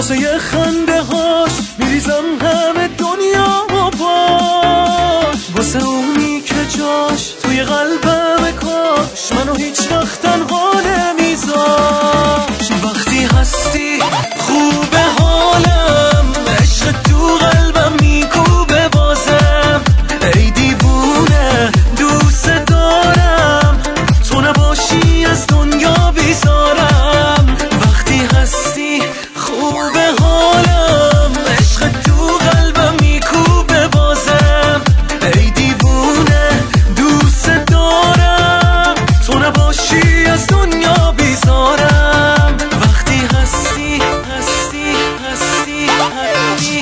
واسه یه خنده هاش میریزم همه دنیا و باش، واسه اونی که جاش توی قلبم کاش منو هیچ وقت تنها نمیذاش. وقتی هستی خوبه حالم، عشق تو قلبم میکوبه بازم، ای دیوونه دوست دارم، تو نباشی از دنیا بیزارم. وقتی هستی خوبه حالم، عشق تو قلبم میکوبه بازم، ای دیوونه دوست دارم، تو نباشی از دنیا بیزارم. وقتی هستی هستی هستی هستی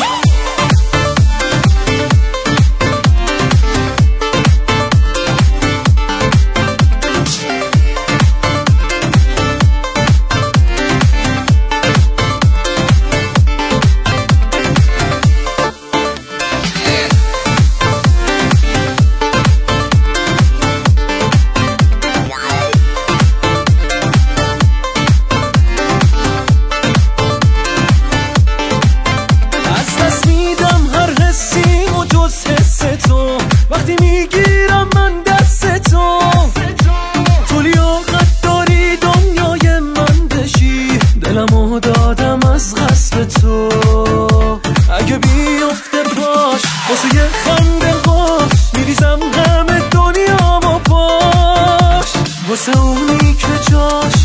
وقتی میگیرم من دست تو، تو لیاقت داری دنیای من بشی، دلمو دادم از غصب تو. اگه بیفته باش واسه یه خنده هاش میریزم همه دنیا و باش، واسه اونی که جاش